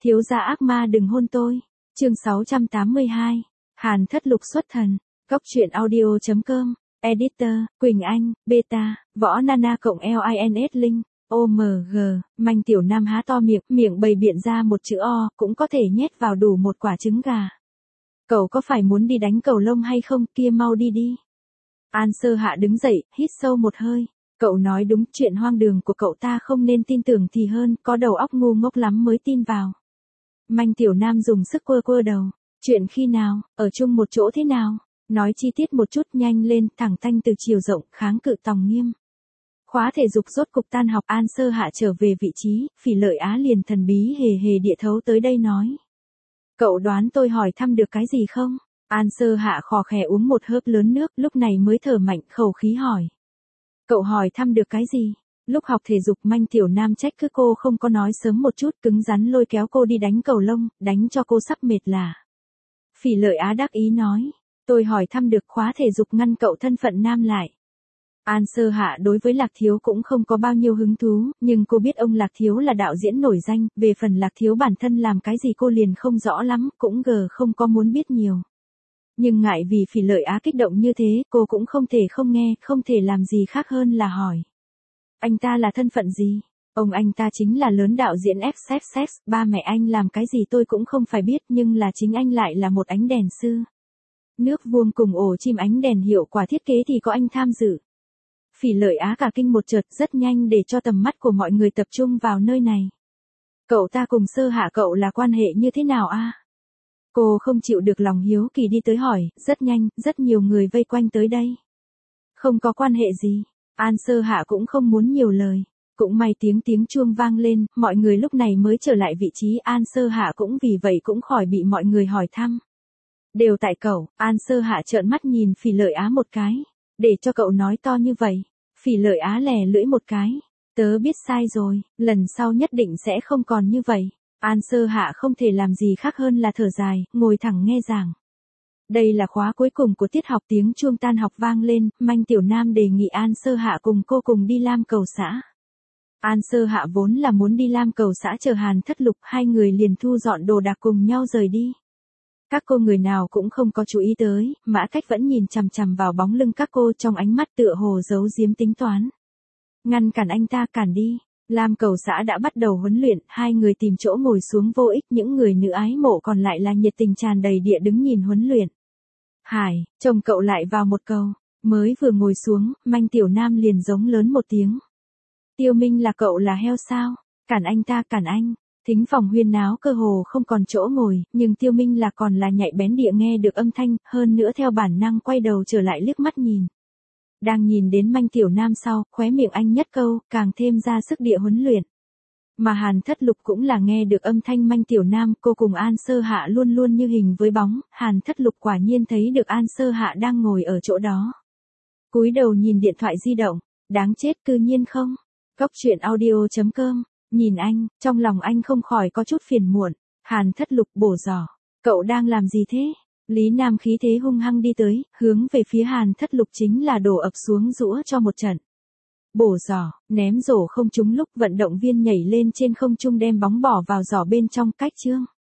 Thiếu gia ác ma đừng hôn tôi. Chương 682. Hàn Thất Lục xuất thần. Cóc truyện audio.com. Editor, Quỳnh Anh, Beta, Võ Nana cộng LINS Linh. OMG, Manh Tiểu Nam há to miệng, miệng bày biện ra một chữ O, cũng có thể nhét vào đủ một quả trứng gà. Cậu có phải muốn đi đánh cầu lông hay không, kia mau đi đi. An Sơ Hạ đứng dậy, hít sâu một hơi. Cậu nói đúng, chuyện hoang đường của cậu ta không nên tin tưởng thì hơn, có đầu óc ngu ngốc lắm mới tin vào. Manh Tiểu Nam dùng sức quơ quơ đầu. Chuyện khi nào, ở chung một chỗ thế nào? Nói chi tiết một chút, nhanh lên, thẳng thanh từ chiều rộng, kháng cự tòng nghiêm. Khóa thể dục rốt cục tan học, An Sơ Hạ trở về vị trí, Phỉ Lợi Á liền thần bí hề hề địa thấu tới đây nói. Cậu đoán tôi hỏi thăm được cái gì không? An Sơ Hạ khò khè uống một hớp lớn nước, lúc này mới thở mạnh khẩu khí hỏi. Cậu hỏi thăm được cái gì? Lúc học thể dục Manh Tiểu Nam trách cứ cô không có nói sớm một chút, cứng rắn lôi kéo cô đi đánh cầu lông, đánh cho cô sắp mệt lả. Phỉ Lợi Á đắc ý nói. Tôi hỏi thăm được khóa thể dục ngăn cậu thân phận nam lại. An Sơ Hạ đối với Lạc Thiếu cũng không có bao nhiêu hứng thú, nhưng cô biết ông Lạc Thiếu là đạo diễn nổi danh, về phần Lạc Thiếu bản thân làm cái gì cô liền không rõ lắm, cũng không có muốn biết nhiều. Nhưng ngại vì Phỉ Lợi Á kích động như thế, cô cũng không thể không nghe, không thể làm gì khác hơn là hỏi. Anh ta là thân phận gì? Ông anh ta chính là lớn đạo diễn FXX, ba mẹ anh làm cái gì tôi cũng không phải biết, nhưng là chính anh lại là một ánh đèn sư. Nước vuông cùng ổ chim ánh đèn hiệu quả thiết kế thì có anh tham dự. Phỉ Lợi Á cả kinh một chợt, rất nhanh để cho tầm mắt của mọi người tập trung vào nơi này. Cậu ta cùng Sơ Hạ cậu là quan hệ như thế nào a? Cô không chịu được lòng hiếu kỳ đi tới hỏi, rất nhanh, rất nhiều người vây quanh tới đây. Không có quan hệ gì, An Sơ Hạ cũng không muốn nhiều lời. Cũng may tiếng chuông vang lên, mọi người lúc này mới trở lại vị trí, An Sơ Hạ cũng vì vậy cũng khỏi bị mọi người hỏi thăm. Đều tại cậu, An Sơ Hạ trợn mắt nhìn Phỉ Lợi Á một cái. Để cho cậu nói to như vậy. Phỉ Lợi Á lè lưỡi một cái. Tớ biết sai rồi, lần sau nhất định sẽ không còn như vậy. An Sơ Hạ không thể làm gì khác hơn là thở dài, ngồi thẳng nghe giảng. Đây là khóa cuối cùng của tiết học, tiếng chuông tan học vang lên, Manh Tiểu Nam đề nghị An Sơ Hạ cùng cô cùng đi Lam Cầu xã. An Sơ Hạ vốn là muốn đi Lam Cầu xã chờ Hàn Thất Lục, hai người liền thu dọn đồ đạc cùng nhau rời đi. Các cô người nào cũng không có chú ý tới, Mã Cách vẫn nhìn chằm chằm vào bóng lưng các cô trong ánh mắt tựa hồ giấu giếm tính toán. Ngăn cản anh ta, cản đi. Lam Cầu xã đã bắt đầu huấn luyện, hai người tìm chỗ ngồi xuống vô ích, những người nữ ái mộ còn lại là nhiệt tình tràn đầy địa đứng nhìn huấn luyện. Hải, chồng cậu lại vào một câu, mới vừa ngồi xuống, Manh Tiểu Nam liền giống lớn một tiếng. Tiêu Minh là cậu là heo sao? Cản anh ta, cản anh. Thính phòng huyên náo cơ hồ không còn chỗ ngồi, nhưng Tiêu Minh là còn là nhạy bén địa nghe được âm thanh, hơn nữa theo bản năng quay đầu trở lại liếc mắt nhìn. Đang nhìn đến Manh Tiểu Nam sau, khóe miệng anh nhất câu, càng thêm ra sức địa huấn luyện. Mà Hàn Thất Lục cũng là nghe được âm thanh Manh Tiểu Nam, cô cùng An Sơ Hạ luôn luôn như hình với bóng, Hàn Thất Lục quả nhiên thấy được An Sơ Hạ đang ngồi ở chỗ đó. Cúi đầu nhìn điện thoại di động, đáng chết cư nhiên không. Cóc truyện audio.com. Nhìn anh, trong lòng anh không khỏi có chút phiền muộn. Hàn Thất Lục bổ giỏ. Cậu đang làm gì thế? Lý Nam khí thế hung hăng đi tới, hướng về phía Hàn Thất Lục chính là đổ ập xuống giũa cho một trận. Bổ giỏ, ném rổ không trúng lúc vận động viên nhảy lên trên không trung đem bóng bỏ vào giỏ bên trong, cách chương.